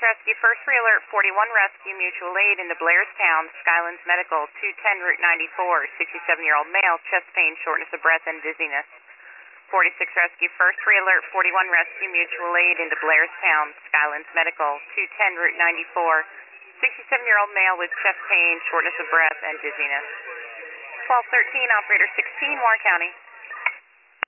Rescue, first pre-alert, 41 Rescue, mutual aid into Blairstown, Skylands Medical, 210 Route 94, 67-year-old male, chest pain, shortness of breath, and dizziness. 46 Rescue, first pre-alert, 41 Rescue, mutual aid into Blairstown, Skylands Medical, 210 Route 94, 67-year-old male with chest pain, shortness of breath, and dizziness. 1213, operator 16, Warren County.